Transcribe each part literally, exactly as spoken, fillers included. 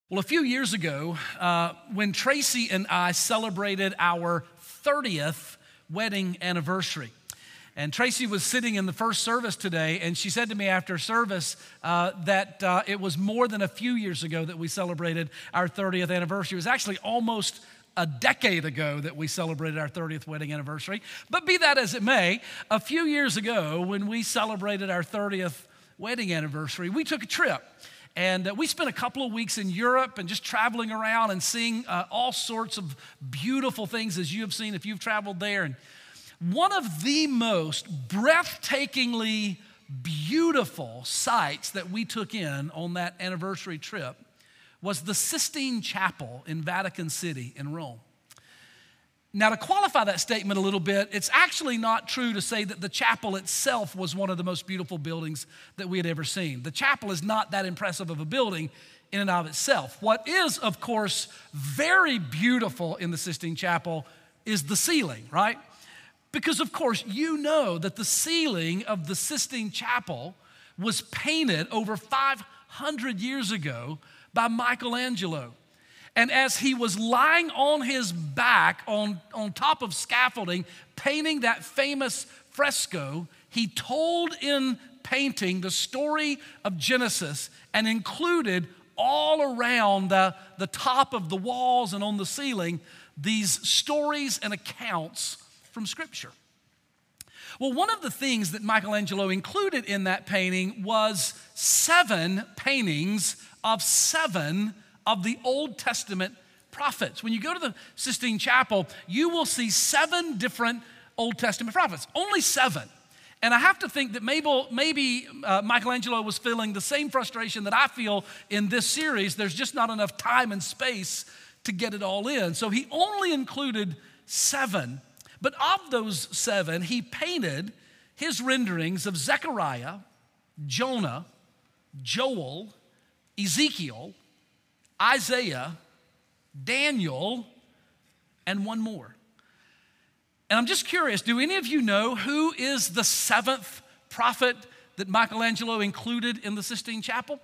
Well, a few years ago, uh, when Tracy and I celebrated our thirtieth wedding anniversary, and Tracy was sitting in the first service today, and she said to me after service uh, that uh, it was more than a few years ago that we celebrated our thirtieth anniversary. It was actually almost a decade ago that we celebrated our thirtieth wedding anniversary. But be that as it may, a few years ago when we celebrated our thirtieth wedding anniversary, we took a trip. And uh, we spent a couple of weeks in Europe and just traveling around and seeing uh, all sorts of beautiful things as you have seen if you've traveled there. And one of the most breathtakingly beautiful sights that we took in on that anniversary trip was the Sistine Chapel in Vatican City in Rome. Now, to qualify that statement a little bit, it's actually not true to say that the chapel itself was one of the most beautiful buildings that we had ever seen. The chapel is not that impressive of a building in and of itself. What is, of course, very beautiful in the Sistine Chapel is the ceiling, right? Because, of course, you know that the ceiling of the Sistine Chapel was painted over five hundred years ago by Michelangelo. And as he was lying on his back on, on top of scaffolding, painting that famous fresco, he told in painting the story of Genesis and included all around the, the top of the walls and on the ceiling these stories and accounts from Scripture. Well, one of the things that Michelangelo included in that painting was seven paintings of seven of the Old Testament prophets. When you go to the Sistine Chapel, you will see seven different Old Testament prophets, only seven. And I have to think that maybe, maybe uh, Michelangelo was feeling the same frustration that I feel in this series. There's just not enough time and space to get it all in. So he only included seven. But of those seven, he painted his renderings of Zechariah, Jonah, Joel, Ezekiel, Isaiah, Daniel, and one more. And I'm just curious, do any of you know who is the seventh prophet that Michelangelo included in the Sistine Chapel?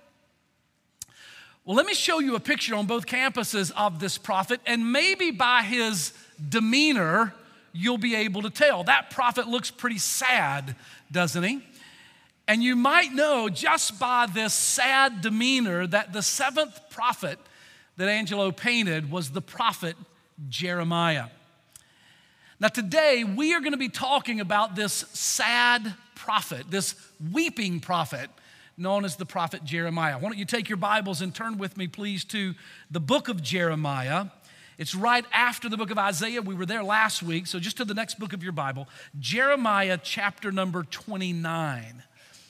Well, let me show you a picture on both campuses of this prophet, and maybe by his demeanor, you'll be able to tell. That prophet looks pretty sad, doesn't he? And you might know just by this sad demeanor that the seventh prophet that Angelo painted was the prophet Jeremiah. Now today, we are going to be talking about this sad prophet, this weeping prophet known as the prophet Jeremiah. Why don't you take your Bibles and turn with me, please, to the book of Jeremiah. It's right after the book of Isaiah. We were there last week, so just to the next book of your Bible, Jeremiah chapter number twenty-nine.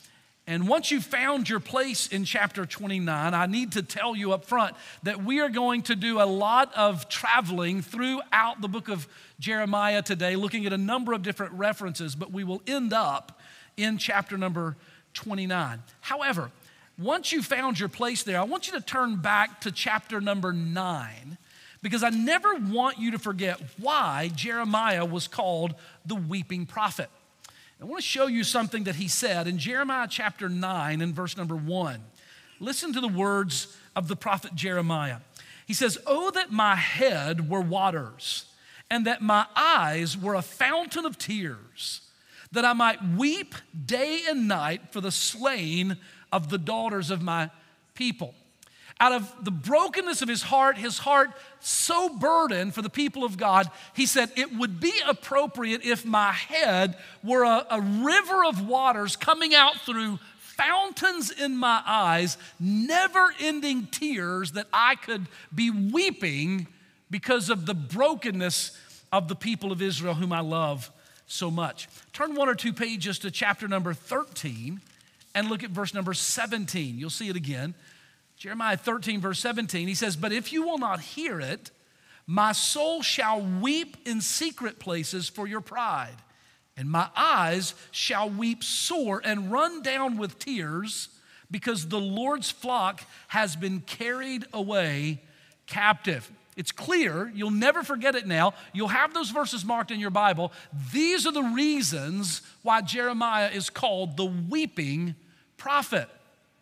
And once you've found your place in chapter twenty-nine, I need to tell you up front that we are going to do a lot of traveling throughout the book of Jeremiah today, looking at a number of different references, but we will end up in chapter number twenty-nine. However, once you've found your place there, I want you to turn back to chapter number nine, because I never want you to forget why Jeremiah was called the weeping prophet. I want to show you something that he said in Jeremiah chapter nine and verse number one. Listen to the words of the prophet Jeremiah. He says, "Oh, that my head were waters, and that my eyes were a fountain of tears, that I might weep day and night for the slain of the daughters of my people." Out of the brokenness of his heart, his heart so burdened for the people of God, he said, it would be appropriate if my head were a, a river of waters coming out through fountains in my eyes, never-ending tears that I could be weeping because of the brokenness of the people of Israel whom I love so much. Turn one or two pages to chapter number thirteen and look at verse number seventeen. You'll see it again. Jeremiah thirteen, verse seventeen, he says, "But if you will not hear it, my soul shall weep in secret places for your pride, and my eyes shall weep sore and run down with tears, because the Lord's flock has been carried away captive." It's clear, you'll never forget it now. You'll have those verses marked in your Bible. These are the reasons why Jeremiah is called the weeping prophet.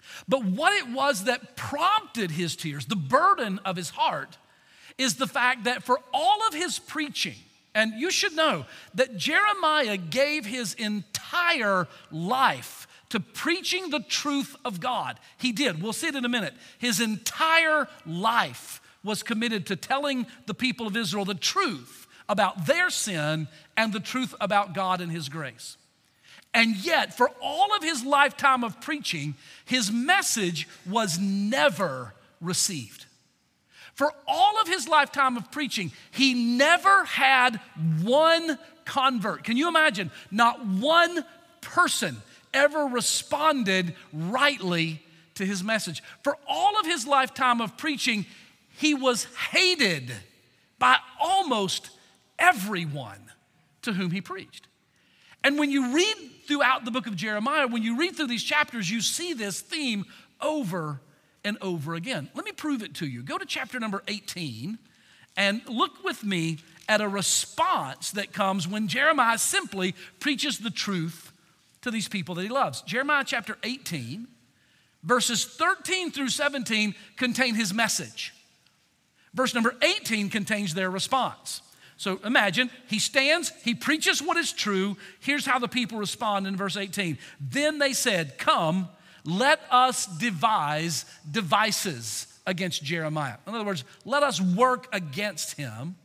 But what it was that prompted his tears, the burden of his heart, is the fact that for all of his preaching, and you should know that Jeremiah gave his entire life to preaching the truth of God. He did. We'll see it in a minute. His entire life was committed to telling the people of Israel the truth about their sin and the truth about God and his grace. And yet, for all of his lifetime of preaching, his message was never received. For all of his lifetime of preaching, he never had one convert. Can you imagine? Not one person ever responded rightly to his message. For all of his lifetime of preaching, he was hated by almost everyone to whom he preached. And when you read throughout the book of Jeremiah, when you read through these chapters, you see this theme over and over again. Let me prove it to you. Go to chapter number eighteen and look with me at a response that comes when Jeremiah simply preaches the truth to these people that he loves. Jeremiah chapter eighteen, verses thirteen through seventeen contain his message. Verse number eighteen contains their response. So imagine, he stands, he preaches what is true. Here's how the people respond in verse eighteen. Then they said, "Come, let us devise devices against Jeremiah." In other words, let us work against him.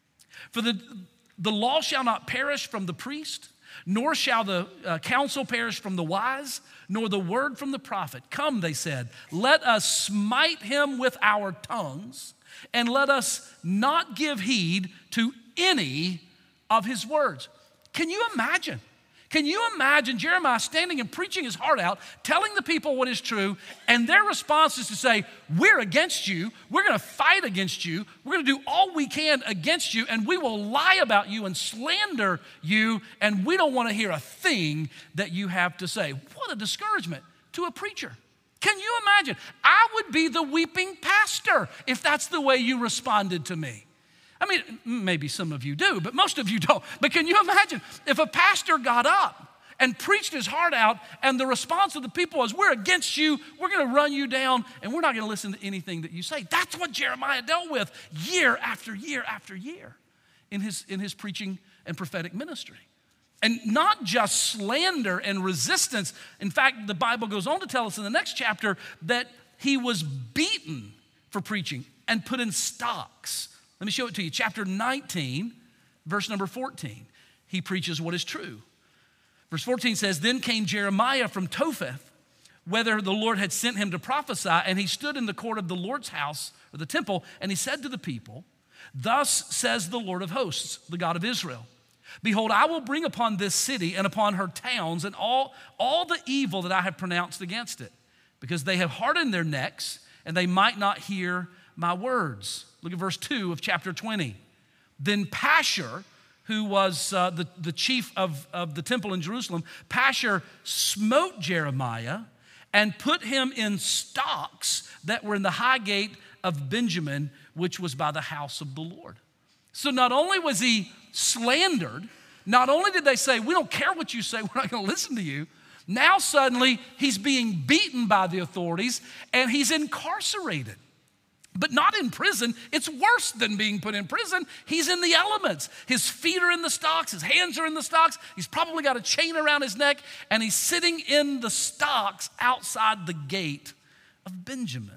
For the, the law shall not perish from the priest, nor shall the uh, counsel perish from the wise, nor the word from the prophet. Come, they said, let us smite him with our tongues, and let us not give heed to any of his words. Can you imagine? Can you imagine Jeremiah standing and preaching his heart out, telling the people what is true, and their response is to say, we're against you, we're gonna fight against you, we're gonna do all we can against you, and we will lie about you and slander you, and we don't wanna hear a thing that you have to say. What a discouragement to a preacher. Can you imagine? I would be the weeping pastor if that's the way you responded to me. I mean, maybe some of you do, but most of you don't. But can you imagine if a pastor got up and preached his heart out and the response of the people was, we're against you, we're gonna run you down, and we're not gonna listen to anything that you say. That's what Jeremiah dealt with year after year after year in his, in his preaching and prophetic ministry. And not just slander and resistance. In fact, the Bible goes on to tell us in the next chapter that he was beaten for preaching and put in stocks. Let me show it to you. Chapter nineteen, verse number fourteen. He preaches what is true. Verse fourteen says, then came Jeremiah from Topheth, whether the Lord had sent him to prophesy, and he stood in the court of the Lord's house, or the temple, and he said to the people, thus says the Lord of hosts, the God of Israel, behold, I will bring upon this city and upon her towns and all, all the evil that I have pronounced against it, because they have hardened their necks, and they might not hear my words. Look at verse two of chapter twenty. Then Pashur, who was uh, the, the chief of, of the temple in Jerusalem, Pashur smote Jeremiah and put him in stocks that were in the high gate of Benjamin, which was by the house of the Lord. So not only was he slandered, not only did they say, we don't care what you say, we're not gonna listen to you, now suddenly he's being beaten by the authorities and he's incarcerated. But not in prison. It's worse than being put in prison. He's in the elements. His feet are in the stocks. His hands are in the stocks. He's probably got a chain around his neck, and he's sitting in the stocks outside the gate of Benjamin.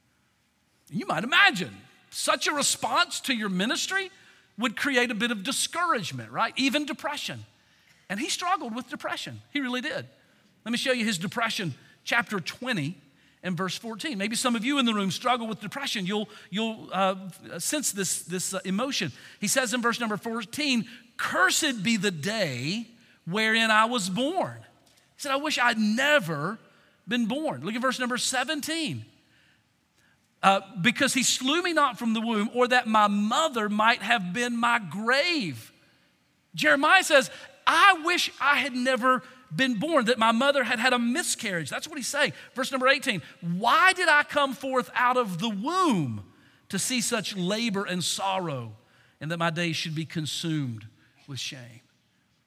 You might imagine such a response to your ministry would create a bit of discouragement, right? Even depression. And he struggled with depression. He really did. Let me show you his depression, chapter twenty. And verse fourteen. Maybe some of you in the room struggle with depression. You'll, you'll uh, sense this, this uh, emotion. He says in verse number fourteen, cursed be the day wherein I was born. He said, I wish I'd never been born. Look at verse number seventeen. Uh, because he slew me not from the womb, or that my mother might have been my grave. Jeremiah says, I wish I had never been born, that my mother had had a miscarriage. That's what he's saying. Verse number eighteen, why did I come forth out of the womb to see such labor and sorrow, and that my days should be consumed with shame?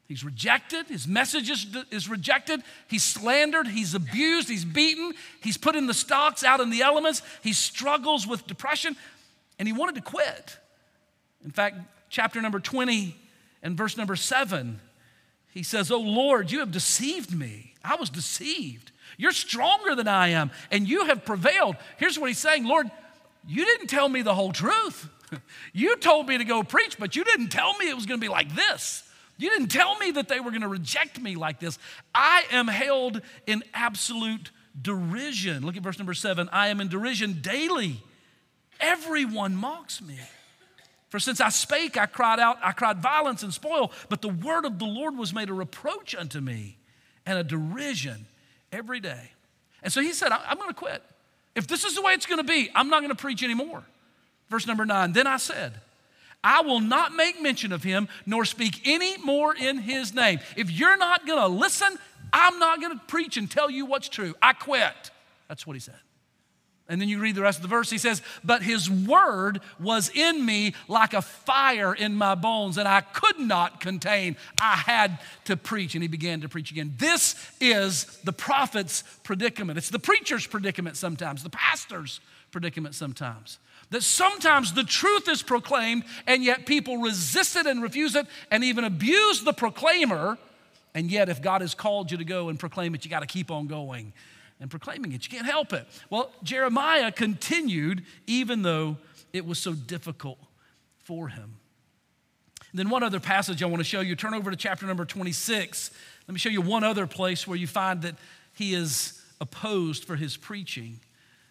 He's rejected. His message is, is rejected. He's slandered. He's abused. He's beaten. He's put in the stocks, out in the elements. He struggles with depression, and he wanted to quit. In fact, chapter number twenty and verse number seven, he says, "Oh Lord, you have deceived me. I was deceived. You're stronger than I am, and you have prevailed." Here's what he's saying: "Lord, you didn't tell me the whole truth. You told me to go preach, but you didn't tell me it was going to be like this. You didn't tell me that they were going to reject me like this. I am held in absolute derision." Look at verse number seven. "I am in derision daily. Everyone mocks me. For since I spake, I cried out, I cried violence and spoil, but the word of the Lord was made a reproach unto me and a derision every day." And so he said, I'm going to quit. If this is the way it's going to be, I'm not going to preach anymore. Verse number nine, "Then I said, I will not make mention of him, nor speak any more in his name." If you're not going to listen, I'm not going to preach and tell you what's true. I quit. That's what he said. And then you read the rest of the verse. He says, "But his word was in me like a fire in my bones, and I could not contain. I had to preach." And he began to preach again. This is the prophet's predicament. It's the preacher's predicament sometimes, the pastor's predicament sometimes. That sometimes the truth is proclaimed, and yet people resist it and refuse it and even abuse the proclaimer. And yet if God has called you to go and proclaim it, you got to keep on going and proclaiming it. You can't help it. Well, Jeremiah continued even though it was so difficult for him. And then one other passage I want to show you. Turn over to chapter number twenty-six. Let me show you one other place where you find that he is opposed for his preaching.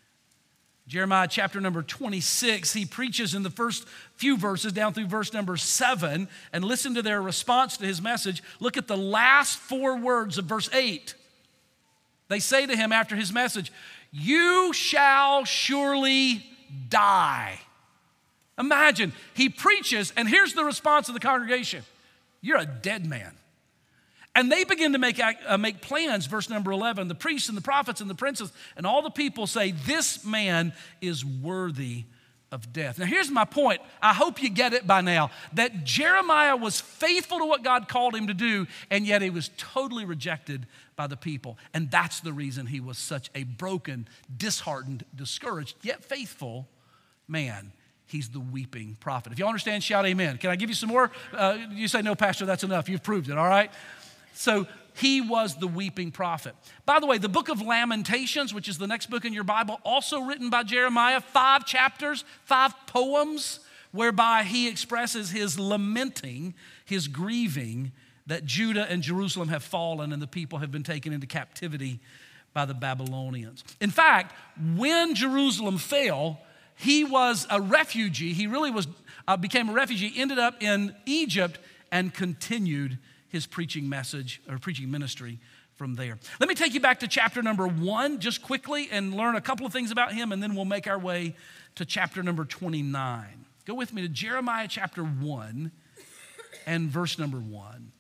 Jeremiah chapter number twenty-six, he preaches in the first few verses down through verse number seven, and listen to their response to his message. Look at the last four words of verse eight. They say to him after his message, "You shall surely die." Imagine, he preaches, and here's the response of the congregation: "You're a dead man." And they begin to make, uh, make plans, verse number eleven. The priests and the prophets and the princes and all the people say, "This man is worthy of death." Now here's my point. I hope you get it by now, that Jeremiah was faithful to what God called him to do, and yet he was totally rejected by the people. And that's the reason he was such a broken, disheartened, discouraged, yet faithful man. He's the weeping prophet. If you understand, shout amen. Can I give you some more? Uh, you say, "No, Pastor, that's enough. You've proved it," all right? So he was the weeping prophet. By the way, the book of Lamentations, which is the next book in your Bible, also written by Jeremiah, five chapters, five poems, whereby he expresses his lamenting, his grieving that Judah and Jerusalem have fallen and the people have been taken into captivity by the Babylonians. In fact, when Jerusalem fell, he was a refugee. He really was uh, became a refugee, ended up in Egypt, and continued his preaching message or preaching ministry from there. Let me take you back to chapter number one just quickly and learn a couple of things about him, and then we'll make our way to chapter number twenty-nine. Go with me to Jeremiah chapter one and verse number one.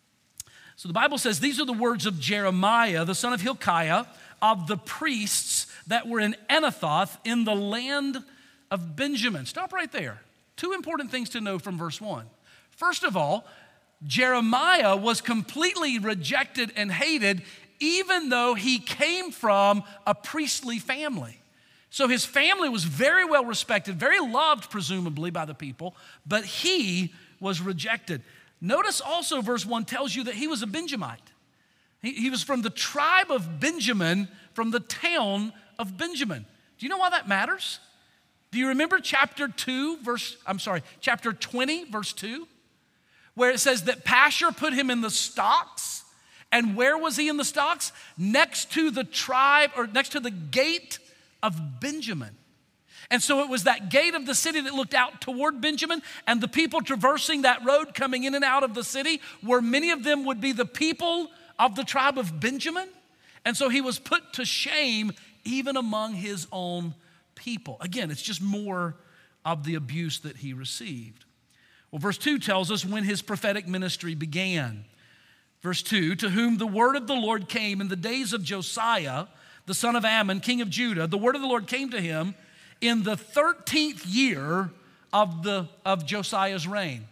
So the Bible says, "These are the words of Jeremiah, the son of Hilkiah, of the priests that were in Anathoth in the land of Benjamin." Stop right there. Two important things to know from verse one. First of all, Jeremiah was completely rejected and hated, even though he came from a priestly family. So his family was very well respected, very loved, presumably, by the people, but he was rejected. Notice also verse one tells you that he was a Benjamite. He, he was from the tribe of Benjamin, from the town of Benjamin. Do you know why that matters? Do you remember chapter two, verse, I'm sorry, chapter twenty, verse two? Where it says that Pashur put him in the stocks. And where was he in the stocks? Next to the tribe, or next to the gate of Benjamin. And so it was that gate of the city that looked out toward Benjamin, and the people traversing that road coming in and out of the city, where many of them would be the people of the tribe of Benjamin. And so he was put to shame even among his own people. Again, it's just more of the abuse that he received. Well, verse two tells us when his prophetic ministry began. Verse two, "To whom the word of the Lord came in the days of Josiah, the son of Ammon, king of Judah, the word of the Lord came to him in the thirteenth year of, the, of Josiah's reign."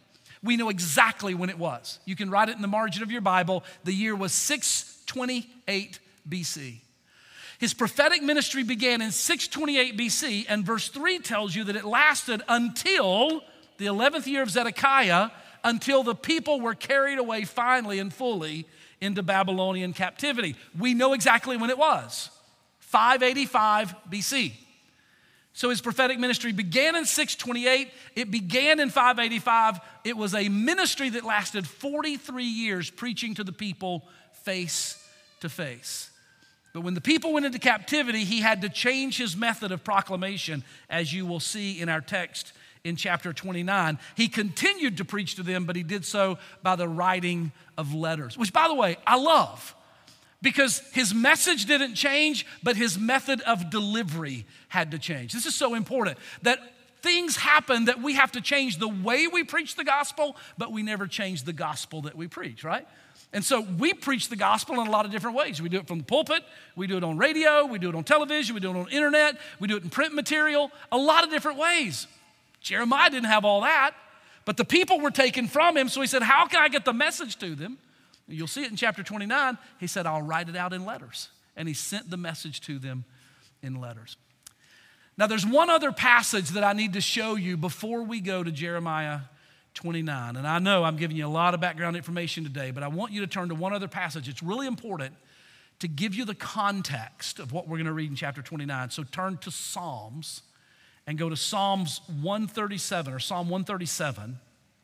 We know exactly when it was. You can write it in the margin of your Bible. The year was six twenty-eight B C. His prophetic ministry began in six twenty-eight B C, and verse three tells you that it lasted until the eleventh year of Zedekiah, until the people were carried away finally and fully into Babylonian captivity. We know exactly when it was, five eighty-five B C. So his prophetic ministry began in six twenty-eight. It began in five eighty-five. It was a ministry that lasted forty-three years, preaching to the people face to face. But when the people went into captivity, he had to change his method of proclamation, as you will see in our text in chapter twenty-nine. He continued to preach to them, but he did so by the writing of letters, which, by the way, I love, because his message didn't change, but his method of delivery had to change. This is so important, that things happen that we have to change the way we preach the gospel, but we never change the gospel that we preach, right? And so we preach the gospel in a lot of different ways. We do it from the pulpit, we do it on radio, we do it on television, we do it on internet, we do it in print material, a lot of different ways. Jeremiah didn't have all that, but the people were taken from him, so he said, how can I get the message to them? You'll see it in chapter twenty-nine. He said, I'll write it out in letters. And he sent the message to them in letters. Now, there's one other passage that I need to show you before we go to Jeremiah twenty-nine. And I know I'm giving you a lot of background information today, but I want you to turn to one other passage. It's really important to give you the context of what we're going to read in chapter twenty-nine. So turn to Psalms and go to Psalms one thirty-seven or Psalm one thirty-seven.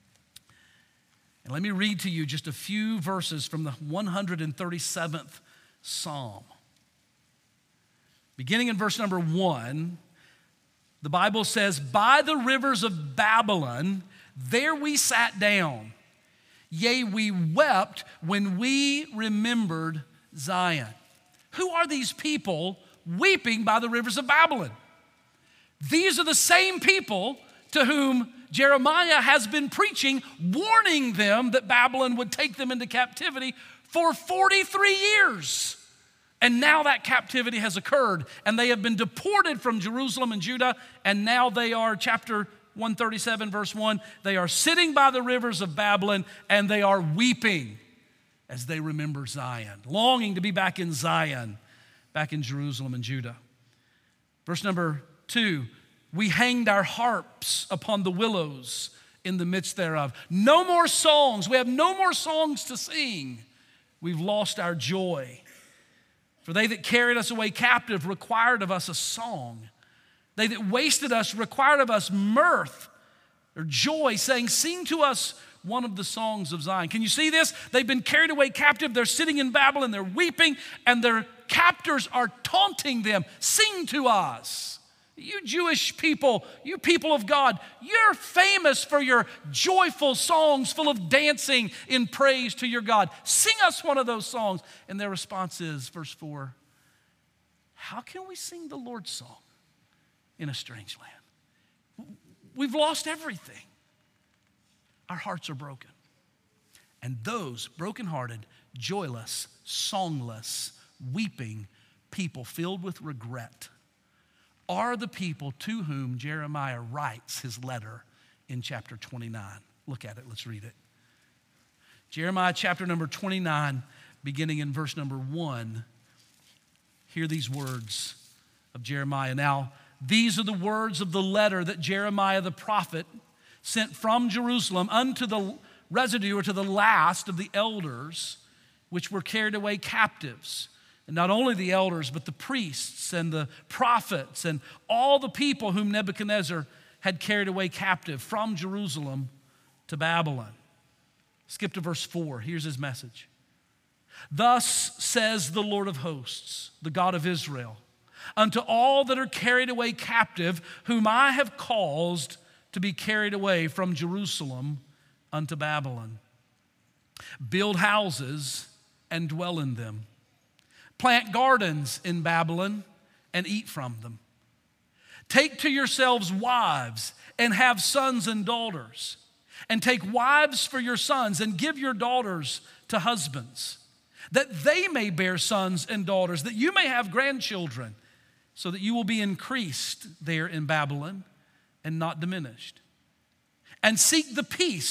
And let me read to you just a few verses from the one hundred thirty-seventh Psalm. Beginning in verse number one, the Bible says, by the rivers of Babylon, there we sat down. Yea, we wept when we remembered Zion. Who are these people weeping by the rivers of Babylon? These are the same people to whom Jeremiah has been preaching, warning them that Babylon would take them into captivity for forty-three years. And now that captivity has occurred, and they have been deported from Jerusalem and Judah, and now they are, chapter one thirty-seven, verse one, they are sitting by the rivers of Babylon, and they are weeping as they remember Zion, longing to be back in Zion, back in Jerusalem and Judah. Verse number two, we hanged our harps upon the willows in the midst thereof. No more songs. We have no more songs to sing. We've lost our joy. For they that carried us away captive required of us a song. They that wasted us required of us mirth or joy, saying, sing to us one of the songs of Zion. Can you see this? They've been carried away captive. They're sitting in Babylon. They're weeping, and their captors are taunting them. Sing to us. You Jewish people, you people of God, you're famous for your joyful songs full of dancing in praise to your God. Sing us one of those songs. And their response is, verse four, how can we sing the Lord's song in a strange land? We've lost everything. Our hearts are broken. And those brokenhearted, joyless, songless, weeping people filled with regret are the people to whom Jeremiah writes his letter in chapter twenty-nine. Look at it, let's read it. Jeremiah chapter number twenty-nine, beginning in verse number one. Hear these words of Jeremiah. Now, these are the words of the letter that Jeremiah the prophet sent from Jerusalem unto the residue, or to the last of the elders which were carried away captives. And not only the elders, but the priests and the prophets and all the people whom Nebuchadnezzar had carried away captive from Jerusalem to Babylon. Skip to verse four. Here's his message. Thus says the Lord of hosts, the God of Israel, unto all that are carried away captive, whom I have caused to be carried away from Jerusalem unto Babylon. Build houses and dwell in them. Plant gardens in Babylon and eat from them. Take to yourselves wives and have sons and daughters. And take wives for your sons and give your daughters to husbands, that they may bear sons and daughters, that you may have grandchildren, so that you will be increased there in Babylon and not diminished. And seek the peace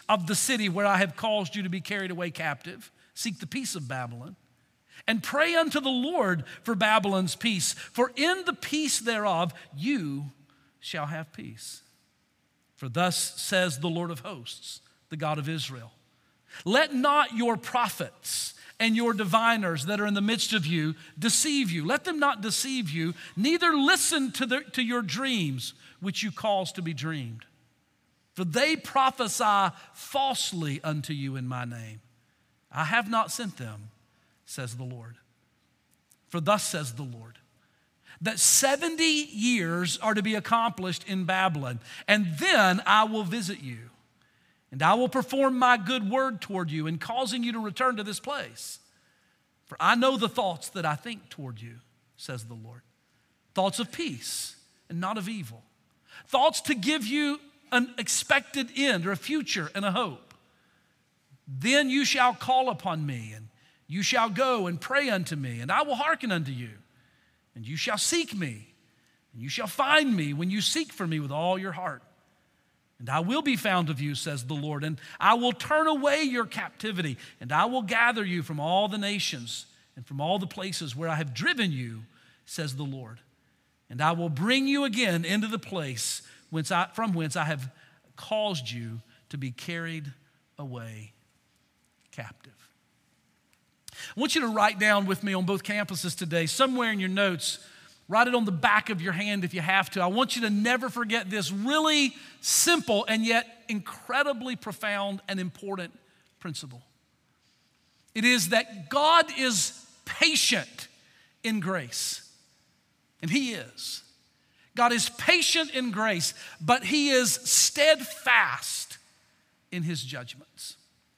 of the city where I have caused you to be carried away captive. Seek the peace of Babylon. And pray unto the Lord for Babylon's peace. For in the peace thereof you shall have peace. For thus says the Lord of hosts, the God of Israel. Let not your prophets and your diviners that are in the midst of you deceive you. Let them not deceive you, neither listen to, the, to your dreams, which you cause to be dreamed. For they prophesy falsely unto you in my name. I have not sent them, says the Lord. For thus says the Lord, that seventy years are to be accomplished in Babylon, and then I will visit you, and I will perform my good word toward you in causing you to return to this place. For I know the thoughts that I think toward you, says the Lord. Thoughts of peace and not of evil. Thoughts to give you an expected end or a future and a hope. Then you shall call upon me, and you shall go and pray unto me, and I will hearken unto you. And you shall seek me, and you shall find me when you seek for me with all your heart. And I will be found of you, says the Lord, and I will turn away your captivity, and I will gather you from all the nations and from all the places where I have driven you, says the Lord. And I will bring you again into the place whence I, from whence I have caused you to be carried away captive. I want you to write down with me on both campuses today, somewhere in your notes, write it on the back of your hand if you have to. I want you to never forget this really simple and yet incredibly profound and important principle. It is that God is patient in grace, and He is. God is patient in grace, but He is steadfast in His judgments.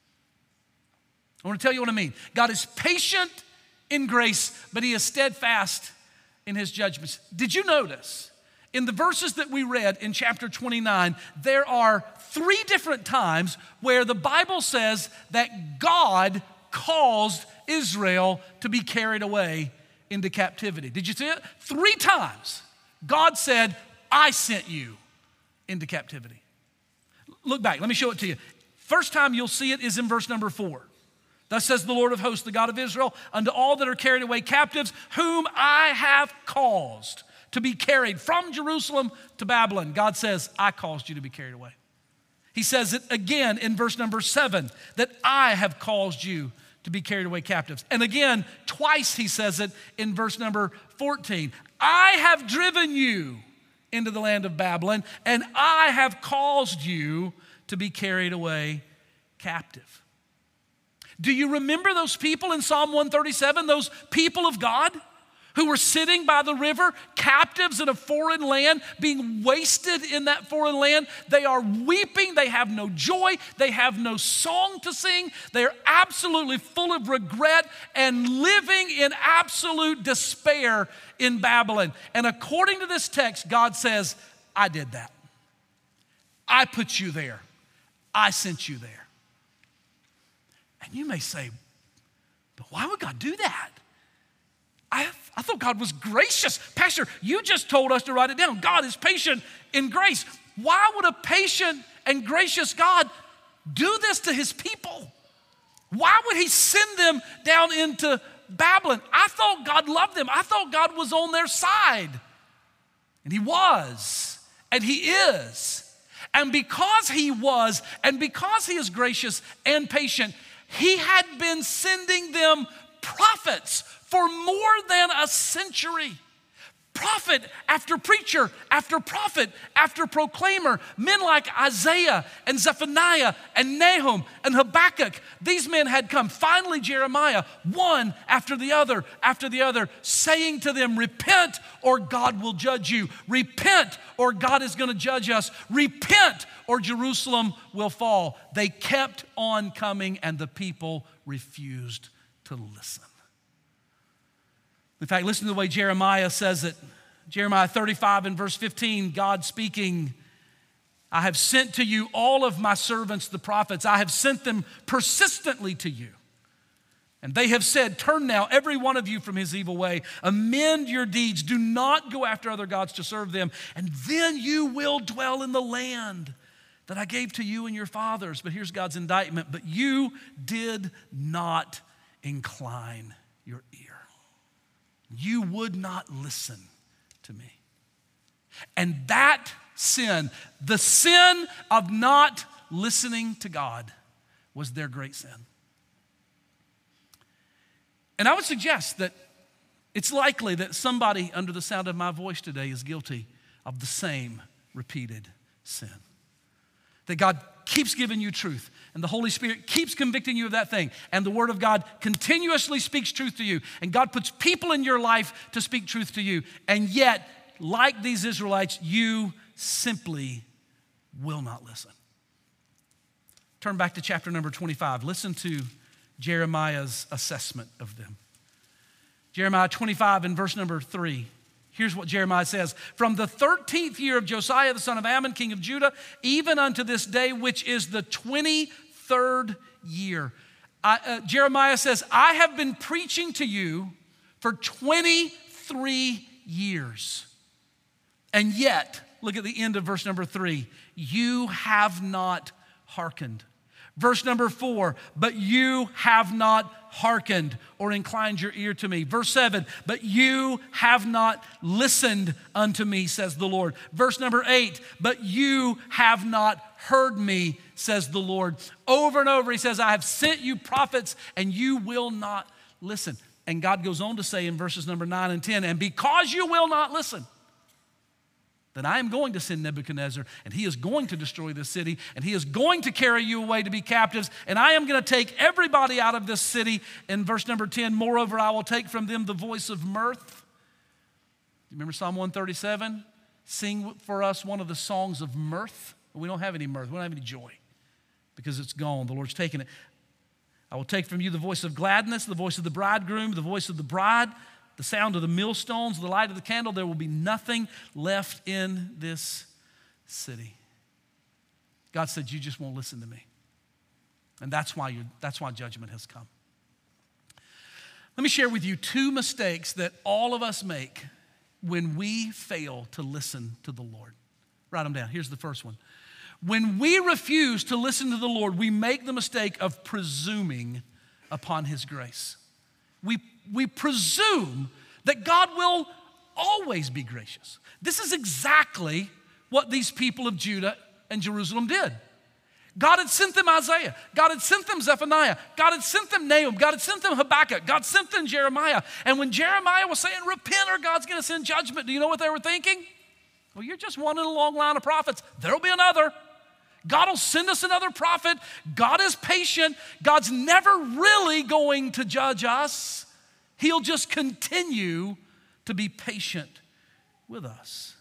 I want to tell you what I mean. God is patient in grace, but He is steadfast in His judgments. Did you notice in the verses that we read in chapter twenty-nine, there are three different times where the Bible says that God caused Israel to be carried away into captivity. Did you see it? Three times God said, I sent you into captivity. Look back, let me show it to you. First time you'll see it is in verse number four. Thus says the Lord of hosts, the God of Israel, unto all that are carried away captives, whom I have caused to be carried from Jerusalem to Babylon. God says, I caused you to be carried away. He says it again in verse number seven, that I have caused you to be carried away captives. And again, twice he says it in verse number fourteen. I have driven you into the land of Babylon, and I have caused you to be carried away captive. Do you remember those people in Psalm one thirty-seven, those people of God who were sitting by the river, captives in a foreign land, being wasted in that foreign land? They are weeping, they have no joy, they have no song to sing, they're absolutely full of regret and living in absolute despair in Babylon. And according to this text, God says, I did that. I put you there. I sent you there. And you may say, but why would God do that? I, I thought God was gracious. Pastor, you just told us to write it down. God is patient in grace. Why would a patient and gracious God do this to His people? Why would He send them down into Babylon? I thought God loved them. I thought God was on their side. And He was, and He is. And because He was, and because He is gracious and patient, He had been sending them prophets for more than a century. Prophet after preacher, after prophet, after proclaimer, men like Isaiah and Zephaniah and Nahum and Habakkuk. These men had come. Finally, Jeremiah, one after the other, after the other, saying to them, repent or God will judge you. Repent or God is going to judge us. Repent or Jerusalem will fall. They kept on coming and the people refused to listen. In fact, listen to the way Jeremiah says it. Jeremiah thirty-five and verse fifteen, God speaking, I have sent to you all of my servants, the prophets. I have sent them persistently to you. And they have said, turn now, every one of you, from his evil way. Amend your deeds. Do not go after other gods to serve them. And then you will dwell in the land that I gave to you and your fathers. But here's God's indictment. But you did not incline your ear. You would not listen to me. And that sin, the sin of not listening to God, was their great sin. And I would suggest that it's likely that somebody under the sound of my voice today is guilty of the same repeated sin. That God keeps giving you truth, and the Holy Spirit keeps convicting you of that thing, and the Word of God continuously speaks truth to you, and God puts people in your life to speak truth to you, and yet, like these Israelites, you simply will not listen. Turn back to chapter number twenty-five. Listen to Jeremiah's assessment of them. Jeremiah twenty-five and verse number three. Here's what Jeremiah says. From the thirteenth year of Josiah, the son of Ammon, king of Judah, even unto this day, which is the twenty-third year. I, uh, Jeremiah says, I have been preaching to you for twenty-three years. And yet, look at the end of verse number three. You have not hearkened. Verse number four, but you have not hearkened or inclined your ear to me. Verse seven, but you have not listened unto me, says the Lord. Verse number eight, but you have not heard me, says the Lord. Over and over he says, I have sent you prophets and you will not listen. And God goes on to say in verses number nine and ten, and because you will not listen, then I am going to send Nebuchadnezzar, and he is going to destroy this city, and he is going to carry you away to be captives, and I am going to take everybody out of this city. In verse number ten, moreover, I will take from them the voice of mirth. You remember Psalm one thirty-seven? Sing for us one of the songs of mirth. We don't have any mirth. We don't have any joy because it's gone. The Lord's taken it. I will take from you the voice of gladness, the voice of the bridegroom, the voice of the bride, the sound of the millstones, the light of the candle. There will be nothing left in this city. God said, you just won't listen to me. And that's why, you that's why judgment has come. Let me share with you two mistakes that all of us make when we fail to listen to the Lord. Write them down. Here's the first one. When we refuse to listen to the Lord, we make the mistake of presuming upon his grace. We We presume that God will always be gracious. This is exactly what these people of Judah and Jerusalem did. God had sent them Isaiah. God had sent them Zephaniah. God had sent them Nahum. God had sent them Habakkuk. God sent them Jeremiah. And when Jeremiah was saying, repent or God's going to send judgment, do you know what they were thinking? Well, you're just one in a long line of prophets. There'll be another. God will send us another prophet. God is patient. God's never really going to judge us. He'll just continue to be patient with us.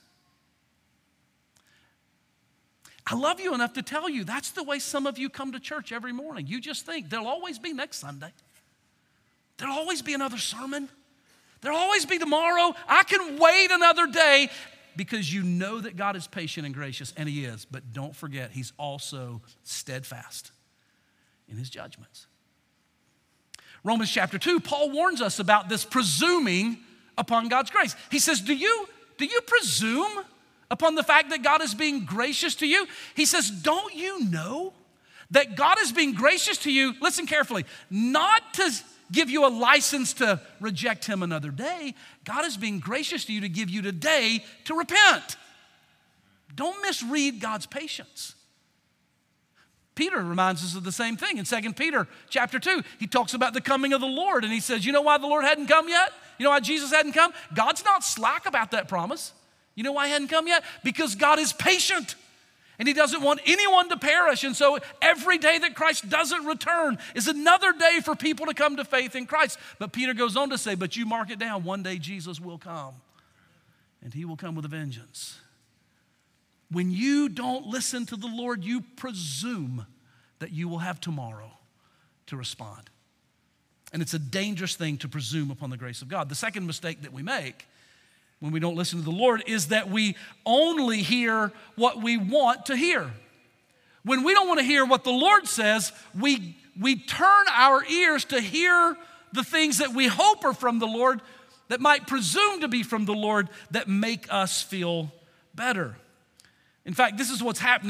I love you enough to tell you that's the way some of you come to church every morning. You just think there'll always be next Sunday. There'll always be another sermon. There'll always be tomorrow. I can wait another day because you know that God is patient and gracious, and he is. But don't forget, he's also steadfast in his judgments. Romans chapter two, Paul warns us about this presuming upon God's grace. He says, do you, do you presume upon the fact that God is being gracious to you? He says, don't you know that God is being gracious to you, listen carefully, not to give you a license to reject him another day. God is being gracious to you to give you today to repent. Don't misread God's patience. Peter reminds us of the same thing in Second Peter chapter two. He talks about the coming of the Lord, and he says, you know why the Lord hadn't come yet? You know why Jesus hadn't come? God's not slack about that promise. You know why he hadn't come yet? Because God is patient, and he doesn't want anyone to perish. And so every day that Christ doesn't return is another day for people to come to faith in Christ. But Peter goes on to say, but you mark it down, one day Jesus will come, and he will come with a vengeance. When you don't listen to the Lord, you presume that you will have tomorrow to respond. And it's a dangerous thing to presume upon the grace of God. The second mistake that we make when we don't listen to the Lord is that we only hear what we want to hear. When we don't want to hear what the Lord says, we, we turn our ears to hear the things that we hope are from the Lord, that might presume to be from the Lord, that make us feel better. In fact, this is what's happening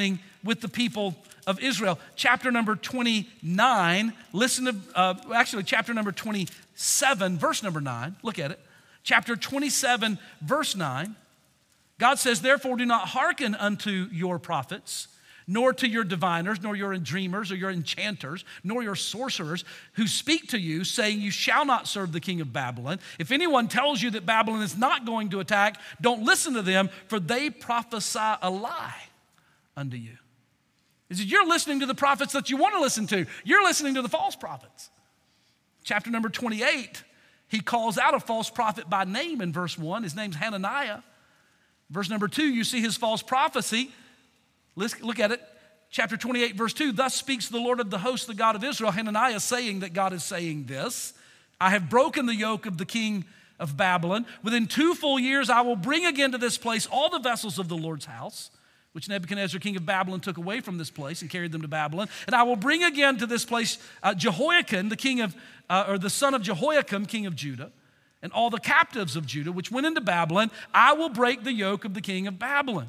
with the people of Israel. Chapter number twenty-nine, listen to, uh, actually chapter number twenty-seven, verse number nine, look at it. Chapter twenty-seven, verse nine, God says, therefore do not hearken unto your prophets, nor to your diviners, nor your dreamers, or your enchanters, nor your sorcerers, who speak to you, saying, you shall not serve the king of Babylon. If anyone tells you that Babylon is not going to attack, don't listen to them, for they prophesy a lie unto you. He says, you're listening to the prophets that you want to listen to. You're listening to the false prophets. Chapter number twenty-eight, he calls out a false prophet by name in verse one. His name's Hananiah. Verse number two, you see his false prophecy. Let's look at it. Chapter twenty-eight, verse two, thus speaks the Lord of the hosts, the God of Israel. Hananiah saying that God is saying this. I have broken the yoke of the king of Babylon. Within two full years, I will bring again to this place all the vessels of the Lord's house, which Nebuchadnezzar, king of Babylon, took away from this place and carried them to Babylon. And I will bring again to this place uh, Jehoiakim, the king of, uh, or the son of Jehoiakim, king of Judah, and all the captives of Judah, which went into Babylon. I will break the yoke of the king of Babylon.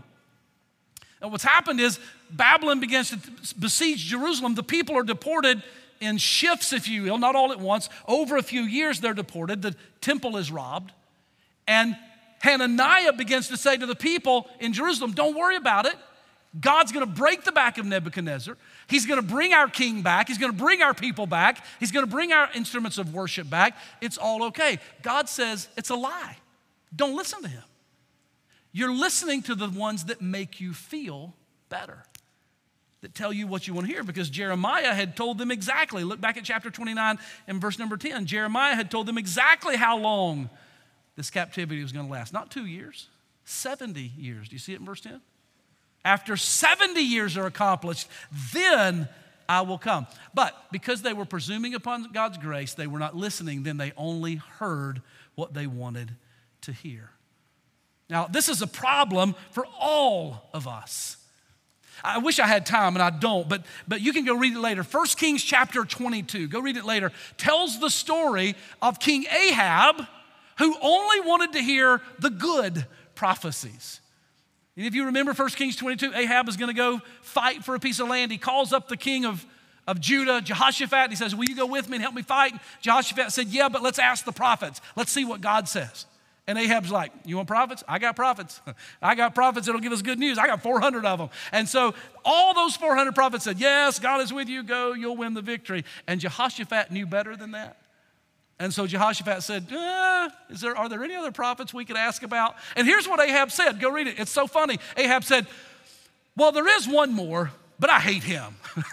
And what's happened is Babylon begins to besiege Jerusalem. The people are deported in shifts, if you will, not all at once. Over a few years, they're deported. The temple is robbed. And Hananiah begins to say to the people in Jerusalem, don't worry about it. God's going to break the back of Nebuchadnezzar. He's going to bring our king back. He's going to bring our people back. He's going to bring our instruments of worship back. It's all okay. God says it's a lie. Don't listen to him. You're listening to the ones that make you feel better, that tell you what you want to hear, because Jeremiah had told them exactly. Look back at chapter twenty-nine and verse number ten. Jeremiah had told them exactly how long this captivity was going to last. Not two years, seventy years. Do you see it in verse ten? After seventy years are accomplished, then I will come. But because they were presuming upon God's grace, they were not listening, then they only heard what they wanted to hear. Now, this is a problem for all of us. I wish I had time, and I don't, but, but you can go read it later. First Kings chapter twenty-two, go read it later, tells the story of King Ahab, who only wanted to hear the good prophecies. And if you remember First Kings twenty-two, Ahab is going to go fight for a piece of land. He calls up the king of, of Judah, Jehoshaphat. He says, will you go with me and help me fight? Jehoshaphat said, yeah, but let's ask the prophets. Let's see what God says. And Ahab's like, you want prophets? I got prophets. I got prophets that'll give us good news. I got four hundred of them. And so all those four hundred prophets said, yes, God is with you. Go, you'll win the victory. And Jehoshaphat knew better than that. And so Jehoshaphat said, eh, is there, are there any other prophets we could ask about? And here's what Ahab said. Go read it. It's so funny. Ahab said, well, there is one more, but I hate him.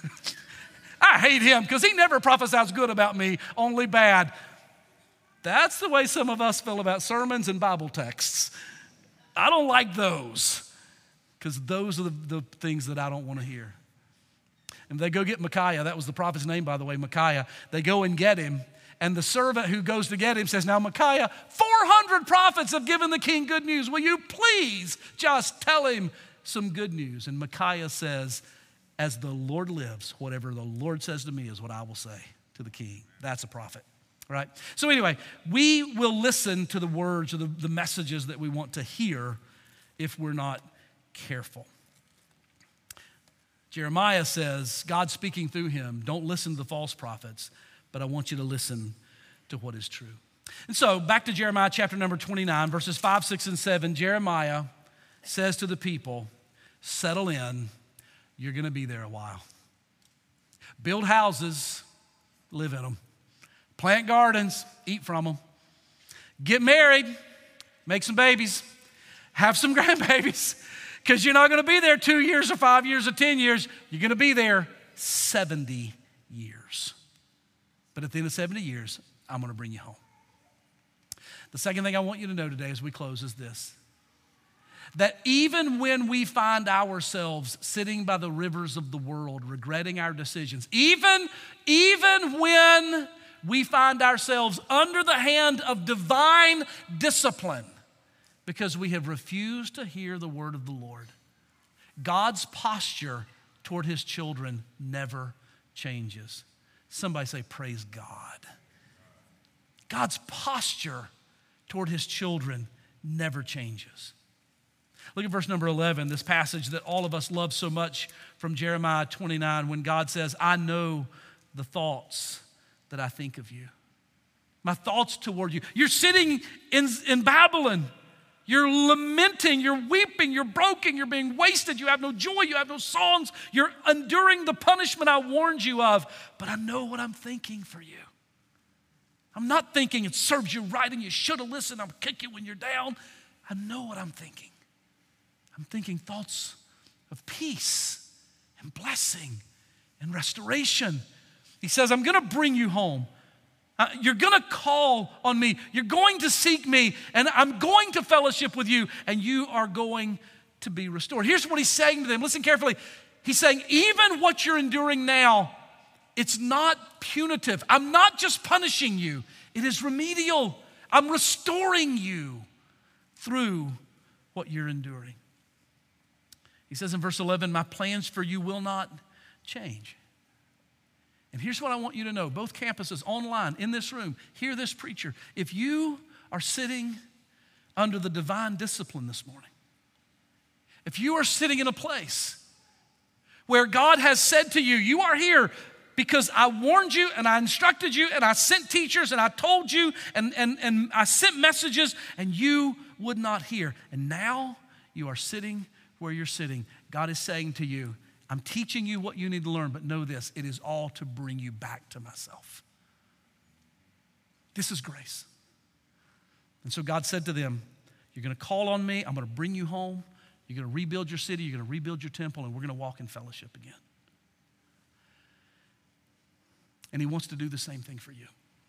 I hate him because he never prophesies good about me, only bad. That's the way some of us feel about sermons and Bible texts. I don't like those because those are the, the things that I don't want to hear. And they go get Micaiah. That was the prophet's name, by the way, Micaiah. They go and get him. And the servant who goes to get him says, now, Micaiah, four hundred prophets have given the king good news. Will you please just tell him some good news? And Micaiah says, as the Lord lives, whatever the Lord says to me is what I will say to the king. That's a prophet. Right? So anyway, we will listen to the words or the, the messages that we want to hear if we're not careful. Jeremiah says, God speaking through him, don't listen to the false prophets, but I want you to listen to what is true. And so back to Jeremiah chapter number twenty-nine, verses five, six, and seven, Jeremiah says to the people, settle in, you're going to be there a while. Build houses, live in them. Plant gardens, eat from them. Get married, make some babies, have some grandbabies, because you're not going to be there two years or five years or ten years. You're going to be there seventy years. But at the end of seventy years, I'm going to bring you home. The second thing I want you to know today as we close is this, that even when we find ourselves sitting by the rivers of the world, regretting our decisions, even, even when we find ourselves under the hand of divine discipline because we have refused to hear the word of the Lord, God's posture toward his children never changes. Somebody say, praise God. God's posture toward his children never changes. Look at verse number eleven, this passage that all of us love so much from Jeremiah twenty-nine, when God says, I know the thoughts that I think of you. My thoughts toward you. You're sitting in, in Babylon. You're lamenting, you're weeping, you're broken, you're being wasted, you have no joy, you have no songs, you're enduring the punishment I warned you of, but I know what I'm thinking for you. I'm not thinking it serves you right and you should have listened, I'll kick you when you're down. I know what I'm thinking. I'm thinking thoughts of peace and blessing and restoration. He says, I'm gonna bring you home. Uh, you're going to call on me. You're going to seek me, and I'm going to fellowship with you, and you are going to be restored. Here's what he's saying to them. Listen carefully. He's saying, even what you're enduring now, it's not punitive. I'm not just punishing you. It is remedial. I'm restoring you through what you're enduring. He says in verse eleven, my plans for you will not change. And here's what I want you to know, both campuses, online, in this room, hear this preacher. If you are sitting under the divine discipline this morning, if you are sitting in a place where God has said to you, you are here because I warned you and I instructed you and I sent teachers and I told you and, and, and I sent messages and you would not hear. And now you are sitting where you're sitting. God is saying to you, I'm teaching you what you need to learn, but know this, it is all to bring you back to myself. This is grace. And so God said to them, you're going to call on me, I'm going to bring you home, you're going to rebuild your city, you're going to rebuild your temple, and we're going to walk in fellowship again. And he wants to do the same thing for you.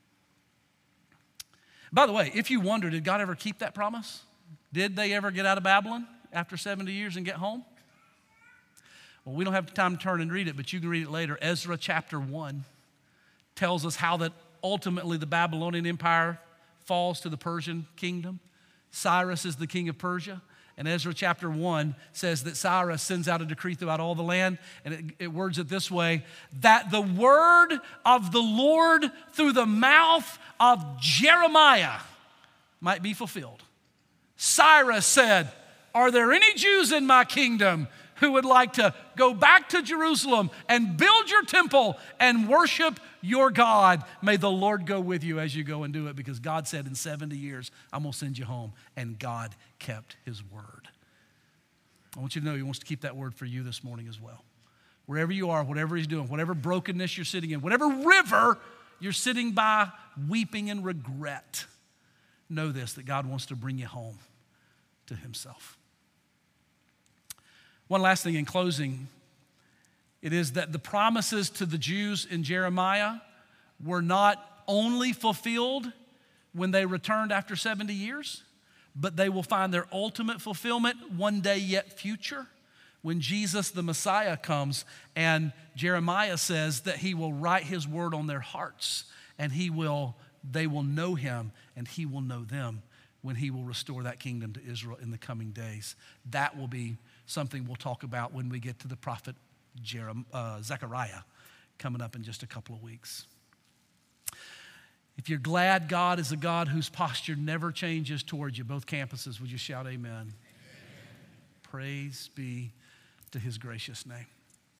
By the way, if you wonder, did God ever keep that promise? Did they ever get out of Babylon after seventy years and get home? Well, we don't have time to turn and read it, but you can read it later. Ezra chapter one tells us how that ultimately the Babylonian Empire falls to the Persian kingdom. Cyrus is the king of Persia. And Ezra chapter one says that Cyrus sends out a decree throughout all the land, and it, it words it this way, that the word of the Lord through the mouth of Jeremiah might be fulfilled. Cyrus said, are there any Jews in my kingdom who would like to go back to Jerusalem and build your temple and worship your God? May the Lord go with you as you go and do it, because God said in seventy years, I'm going to send you home. And God kept his word. I want you to know he wants to keep that word for you this morning as well. Wherever you are, whatever he's doing, whatever brokenness you're sitting in, whatever river you're sitting by weeping in regret, know this, that God wants to bring you home to himself. One last thing in closing, it is that the promises to the Jews in Jeremiah were not only fulfilled when they returned after seventy years, but they will find their ultimate fulfillment one day yet future when Jesus the Messiah comes, and Jeremiah says that he will write his word on their hearts, and he will, they will know him and he will know them when he will restore that kingdom to Israel in the coming days. That will be something we'll talk about when we get to the prophet Jeremiah, uh, Zechariah coming up in just a couple of weeks. If you're glad God is a God whose posture never changes towards you, both campuses, would you shout amen? Amen. Praise be to his gracious name.